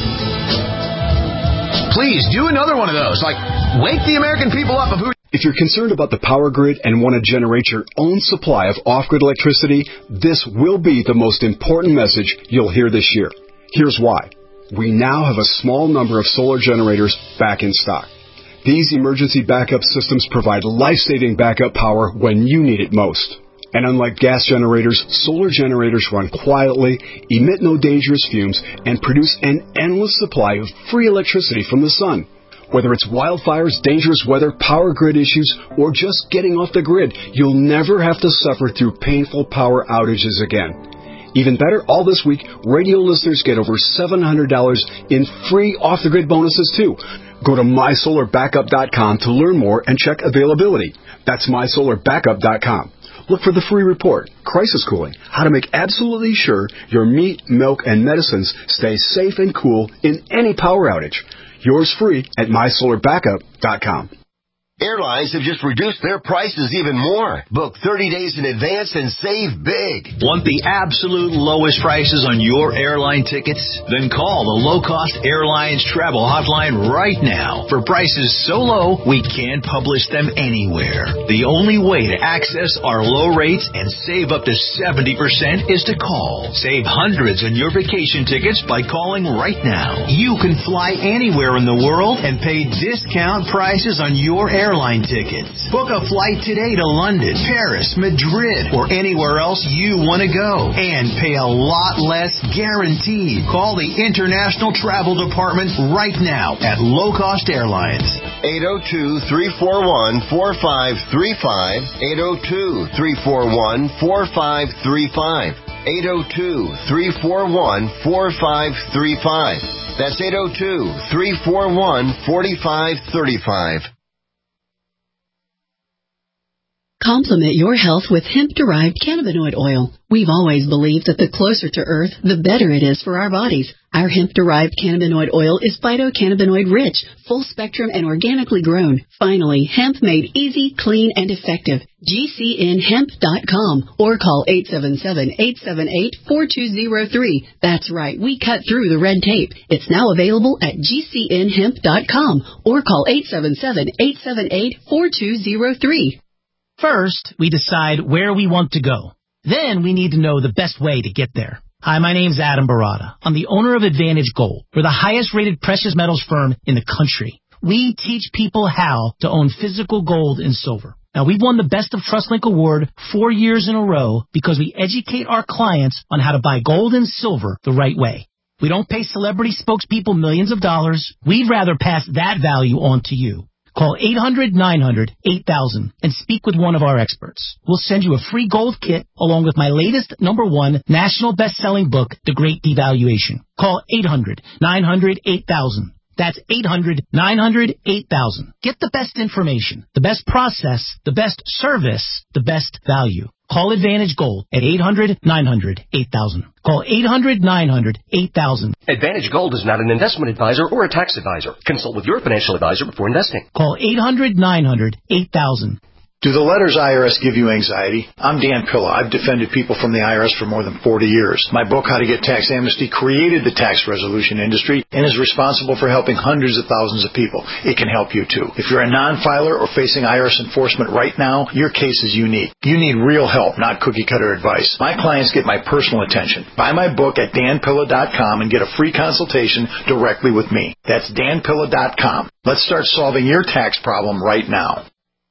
Please do another one of those. Wake the American people up of who. If you're concerned about the power grid and want to generate your own supply of off-grid electricity, this will be the most important message you'll hear this year. Here's why. We now have a small number of solar generators back in stock. These emergency backup systems provide life-saving backup power when you need it most. And unlike gas generators, solar generators run quietly, emit no dangerous fumes, and produce an endless supply of free electricity from the sun. Whether it's wildfires, dangerous weather, power grid issues, or just getting off the grid, you'll never have to suffer through painful power outages again. Even better, all this week, radio listeners get over $700 in free off-the-grid bonuses, too. Go to MySolarBackup.com to learn more and check availability. That's MySolarBackup.com. Look for the free report, Crisis Cooling, how to make absolutely sure your meat, milk, and medicines stay safe and cool in any power outage. Yours free at MySolarBackup.com. Airlines have just reduced their prices even more. Book 30 days in advance and save big. Want the absolute lowest prices on your airline tickets? Then call the Low Cost Airlines Travel Hotline right now. For prices so low, we can't publish them anywhere. The only way to access our low rates and save up to 70% is to call. Save hundreds on your vacation tickets by calling right now. You can fly anywhere in the world and pay discount prices on your airline tickets. Book a flight today to London, Paris, Madrid, or anywhere else you want to go and pay a lot less guaranteed. Call the International Travel Department right now at Low Cost Airlines. 802-341-4535. 802-341-4535. 802-341-4535. That's 802-341-4535. Complement your health with hemp-derived cannabinoid oil. We've always believed that the closer to Earth, the better it is for our bodies. Our hemp-derived cannabinoid oil is phytocannabinoid-rich, full-spectrum, and organically grown. Finally, hemp made easy, clean, and effective. GCNhemp.com or call 877-878-4203. That's right, we cut through the red tape. It's now available at GCNhemp.com or call 877-878-4203. First, we decide where we want to go. Then we need to know the best way to get there. Hi, my name's Adam Barada. I'm the owner of Advantage Gold. We're the highest-rated precious metals firm in the country. We teach people how to own physical gold and silver. Now, we've won the Best of TrustLink Award 4 years in a row because we educate our clients on how to buy gold and silver the right way. We don't pay celebrity spokespeople millions of dollars. We'd rather pass that value on to you. Call 800-900-8000 and speak with one of our experts. We'll send you a free gold kit along with my latest #1 national best-selling book, The Great Devaluation. Call 800-900-8000. That's 800-900-8000. Get the best information, the best process, the best service, the best value. Call Advantage Gold at 800-900-8000. Call 800-900-8000. Advantage Gold is not an investment advisor or a tax advisor. Consult with your financial advisor before investing. Call 800-900-8000. Do the letters IRS give you anxiety? I'm Dan Pilla. I've defended people from the IRS for more than 40 years. My book, How to Get Tax Amnesty, created the tax resolution industry and is responsible for helping hundreds of thousands of people. It can help you, too. If you're a non-filer or facing IRS enforcement right now, your case is unique. You need real help, not cookie-cutter advice. My clients get my personal attention. Buy my book at danpilla.com and get a free consultation directly with me. That's danpilla.com. Let's start solving your tax problem right now.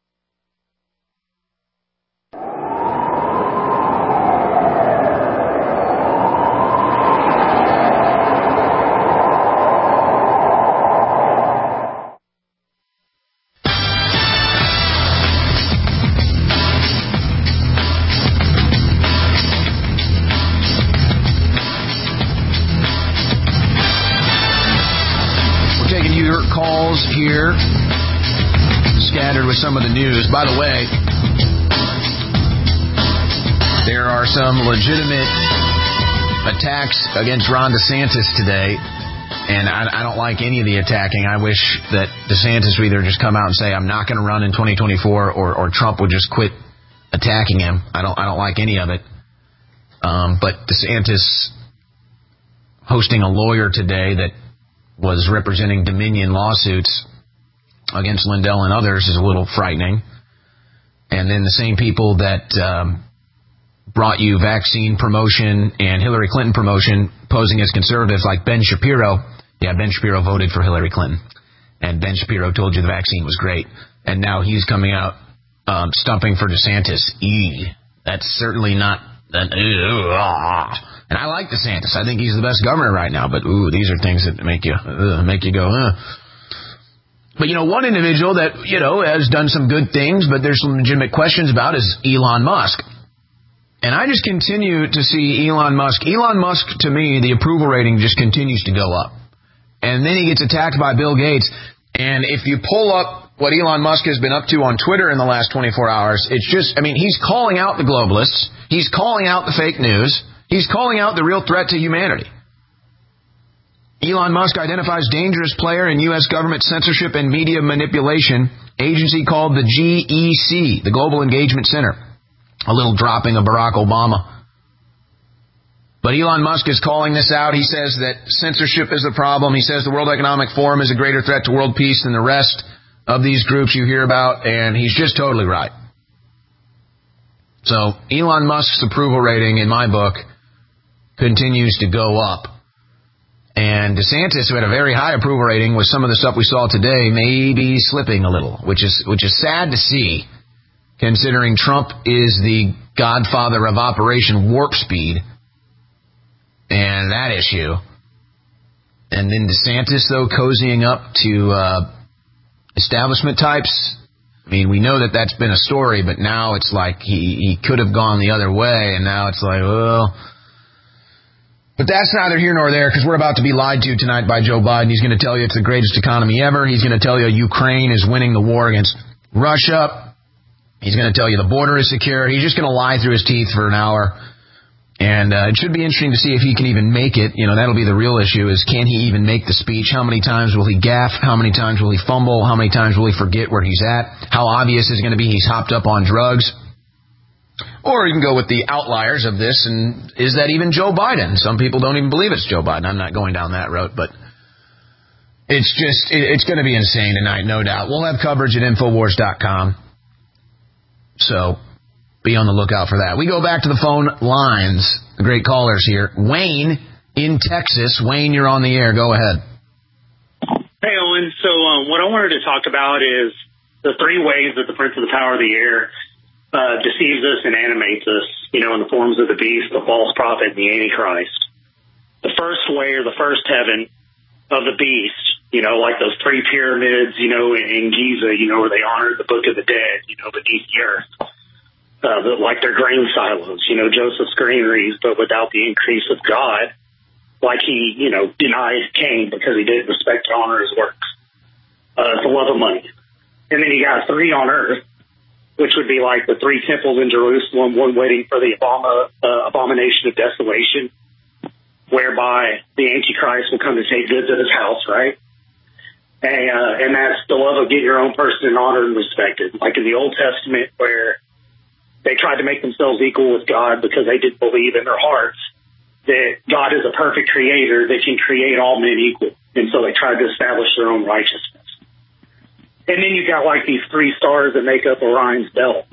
Here, scattered with some of the news. By the way, there are some legitimate attacks against Ron DeSantis today, and I don't like any of the attacking. I wish that DeSantis would either just come out and say, I'm not going to run in 2024, or Trump would just quit attacking him. I don't like any of it. But DeSantis hosting a lawyer today that was representing Dominion lawsuits against Lindell and others is a little frightening. And then the same people that brought you vaccine promotion and Hillary Clinton promotion posing as conservatives like Ben Shapiro. Yeah, Ben Shapiro voted for Hillary Clinton. And Ben Shapiro told you the vaccine was great. And now he's coming out stumping for DeSantis. That's certainly not... And I like DeSantis. I think he's the best governor right now. But, these are things that make you go, But, one individual that, has done some good things, but there's some legitimate questions about is Elon Musk. And I just continue to see Elon Musk. Elon Musk, to me, the approval rating just continues to go up. And then he gets attacked by Bill Gates. And if you pull up what Elon Musk has been up to on Twitter in the last 24 hours, it's just, he's calling out the globalists. He's calling out the fake news. He's calling out the real threat to humanity. Elon Musk identifies dangerous player in U.S. government censorship and media manipulation agency called the GEC, the Global Engagement Center. A little dropping of Barack Obama. But Elon Musk is calling this out. He says that censorship is a problem. He says the World Economic Forum is a greater threat to world peace than the rest of these groups you hear about, and he's just totally right. So Elon Musk's approval rating, in my book, continues to go up. And DeSantis, who had a very high approval rating with some of the stuff we saw today, may be slipping a little, which is sad to see, considering Trump is the godfather of Operation Warp Speed and that issue. And then DeSantis, though, cozying up to establishment types. I mean, we know that that's been a story, but now it's like he could have gone the other way, and now it's like, well. But that's neither here nor there, because we're about to be lied to tonight by Joe Biden. He's going to tell you it's the greatest economy ever. He's going to tell you Ukraine is winning the war against Russia. He's going to tell you the border is secure. He's just going to lie through his teeth for an hour. And it should be interesting to see if he can even make it. You know, that'll be the real issue, is can he even make the speech? How many times will he gaffe? How many times will he fumble? How many times will he forget where he's at? How obvious is it going to be he's hopped up on drugs? Or you can go with the outliers of this, and is that even Joe Biden? Some people don't even believe it's Joe Biden. I'm not going down that road, but it's going to be insane tonight, no doubt. We'll have coverage at Infowars.com. So be on the lookout for that. We go back to the phone lines. The great callers here. Wayne in Texas. Wayne, you're on the air. Go ahead. Hey, Owen. So what I wanted to talk about is the three ways that the Prince of the Power of the Air deceives us and animates us, in the forms of the beast, the false prophet, and the Antichrist. The first way, or the first heaven of the beast, like those three pyramids, in Giza, where they honored the Book of the Dead, beneath the earth. Like their grain silos, Joseph's granaries, but without the increase of God, like he, denied Cain because he didn't respect and honor his works. It's the love of money. And then you got three on earth, which would be like the three temples in Jerusalem, one waiting for the abomination of desolation, whereby the Antichrist will come to take goods at his house, right? And that's the love of getting your own person honored and respected, like in the Old Testament, where they tried to make themselves equal with God because they didn't believe in their hearts that God is a perfect creator that can create all men equal. And so they tried to establish their own righteousness. And then you got like these three stars that make up Orion's belt,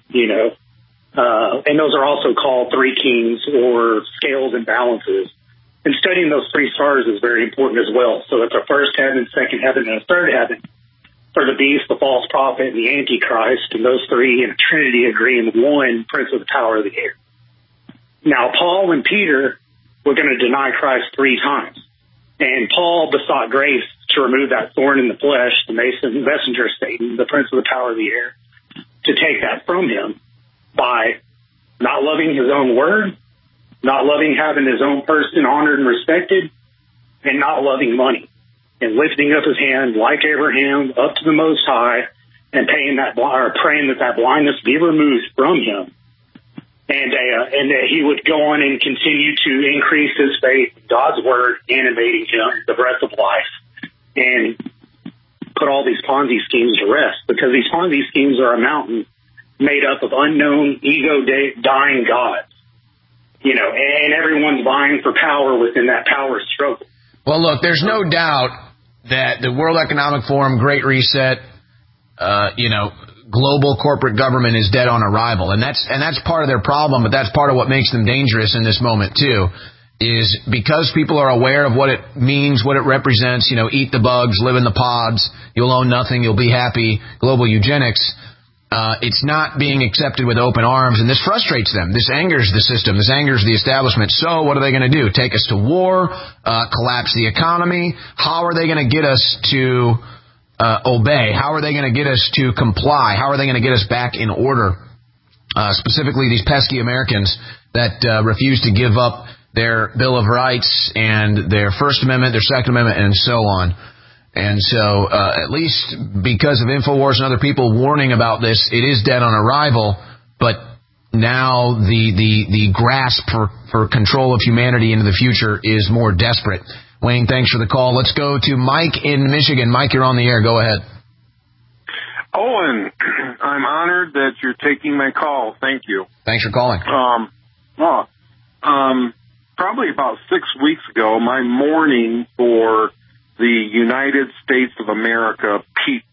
and those are also called three kings or scales and balances. And studying those three stars is very important as well. So it's a first heaven, second heaven, and a third heaven for the beast, the false prophet, and the Antichrist, and those three in a trinity agree in one Prince of the Power of the Air. Now, Paul and Peter were going to deny Christ 3 times, and Paul besought grace to remove that thorn in the flesh, the messenger Satan, the Prince of the Power of the Air, to take that from him by not loving his own word, not loving having his own person honored and respected, and not loving money. And lifting up his hand like Abraham up to the Most High, and praying that blindness be removed from him, and that he would go on and continue to increase his faith in God's word, animating him, the breath of life, and put all these Ponzi schemes to rest, because these Ponzi schemes are a mountain made up of unknown ego-dying gods, and everyone's vying for power within that power struggle. Well, look, there's no doubt that the World Economic Forum, Great Reset, global corporate government is dead on arrival. And that's part of their problem, but that's part of what makes them dangerous in this moment, too, is because people are aware of what it means, what it represents, eat the bugs, live in the pods, you'll own nothing, you'll be happy, global eugenics. It's not being accepted with open arms, and this frustrates them. This angers the system. This angers the establishment. So what are they going to do? Take us to war? Collapse the economy? How are they going to get us to obey? How are they going to get us to comply? How are they going to get us back in order? Specifically, these pesky Americans that refuse to give up their Bill of Rights and their First Amendment, their Second Amendment, and so on. And so, at least because of InfoWars and other people warning about this, it is dead on arrival. But now the grasp for control of humanity into the future is more desperate. Wayne, thanks for the call. Let's go to Mike in Michigan. Mike, you're on the air. Go ahead. Owen, I'm honored that you're taking my call. Thank you. Thanks for calling. Probably about 6 weeks ago, my mourning for the United States of America peaked.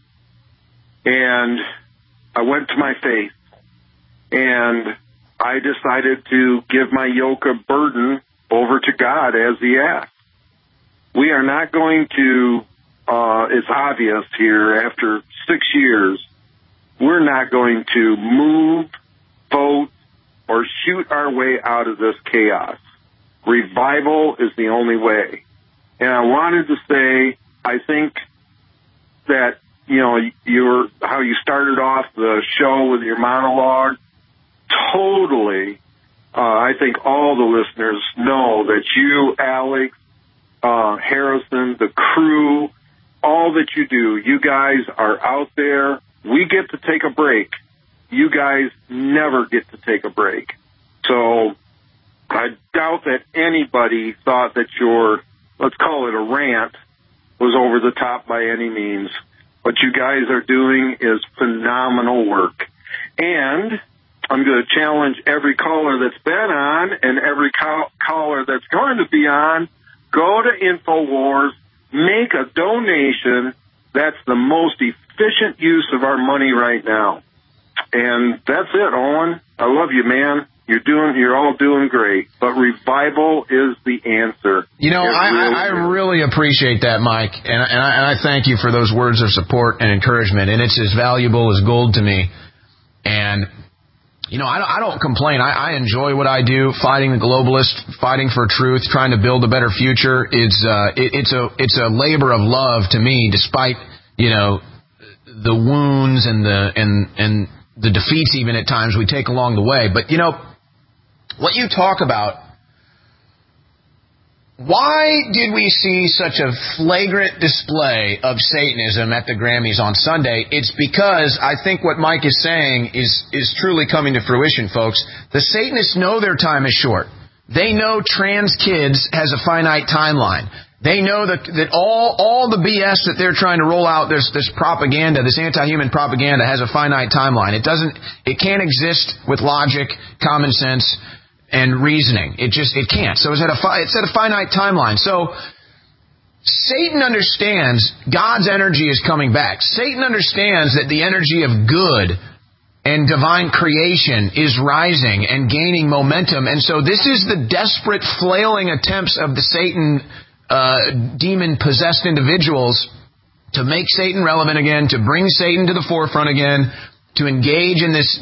And I went to my faith, and I decided to give my yoke of burden over to God as He asked. We are not going to, it's obvious here, after 6 years, we're not going to move, vote, or shoot our way out of this chaos. Revival is the only way. And I wanted to say, I think that how you started off the show with your monologue. Totally. I think all the listeners know that you, Alex, Harrison, the crew, all that you do, you guys are out there. We get to take a break. You guys never get to take a break. So I doubt that anybody thought that your, let's call it a rant, was over the top by any means. What you guys are doing is phenomenal work. And I'm going to challenge every caller that's been on and every caller that's going to be on, go to InfoWars, make a donation. That's the most efficient use of our money right now. And that's it, Owen. I love you, man. You're all doing great. But revival is the answer. I really appreciate that, Mike, and I thank you for those words of support and encouragement. And it's as valuable as gold to me. And I don't complain. I enjoy what I do, fighting the globalists, fighting for truth, trying to build a better future. It's a labor of love to me, despite the wounds and the defeats even at times we take along the way. But what you talk about, why did we see such a flagrant display of Satanism at the Grammys on Sunday? It's because I think what Mike is saying is truly coming to fruition, folks. The Satanists know their time is short. They know trans kids has a finite timeline. They know that all the BS that they're trying to roll out, this propaganda, this anti-human propaganda, has a finite timeline. It can't exist with logic, common sense, and reasoning. It can't. So it's at a finite timeline. So Satan understands God's energy is coming back. Satan understands that the energy of good and divine creation is rising and gaining momentum. And so this is the desperate flailing attempts of the Satan demon-possessed individuals to make Satan relevant again, to bring Satan to the forefront again, to engage in this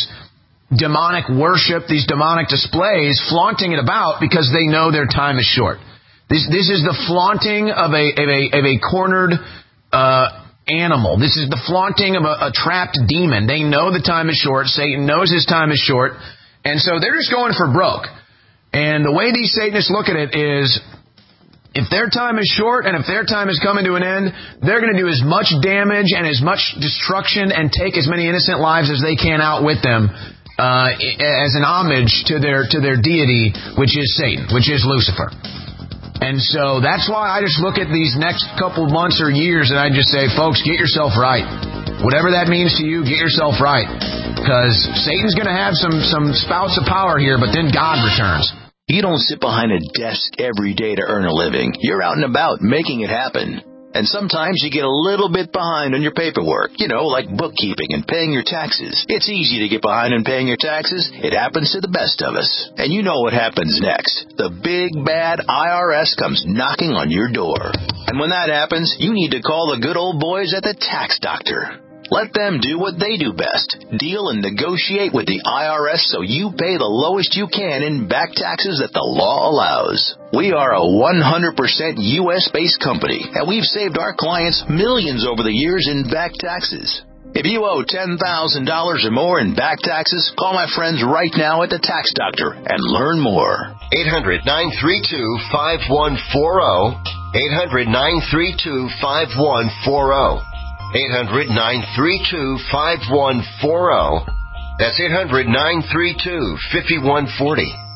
demonic worship, these demonic displays, flaunting it about because they know their time is short. This is the flaunting of a cornered animal. This is the flaunting of a trapped demon. They know the time is short. Satan knows his time is short. And so they're just going for broke. And the way these Satanists look at it is, if their time is short and if their time is coming to an end, they're going to do as much damage and as much destruction and take as many innocent lives as they can out with them as an homage to their deity, which is Satan, which is Lucifer. And so that's why I just look at these next couple of months or years and I just say, folks, get yourself right. Whatever that means to you, get yourself right. Because Satan's going to have some spouts of power here, but then God returns. You don't sit behind a desk every day to earn a living. You're out and about making it happen. And sometimes you get a little bit behind on your paperwork, like bookkeeping and paying your taxes. It's easy to get behind on paying your taxes. It happens to the best of us. And you know what happens next. The big, bad IRS comes knocking on your door. And when that happens, you need to call the good old boys at the Tax Doctor. Let them do what they do best. Deal and negotiate with the IRS so you pay the lowest you can in back taxes that the law allows. We are a 100% U.S.-based company, and we've saved our clients millions over the years in back taxes. If you owe $10,000 or more in back taxes, call my friends right now at the Tax Doctor and learn more. 800-932-5140. 800-932-5140. 800-932-5140. That's 800-932-5140.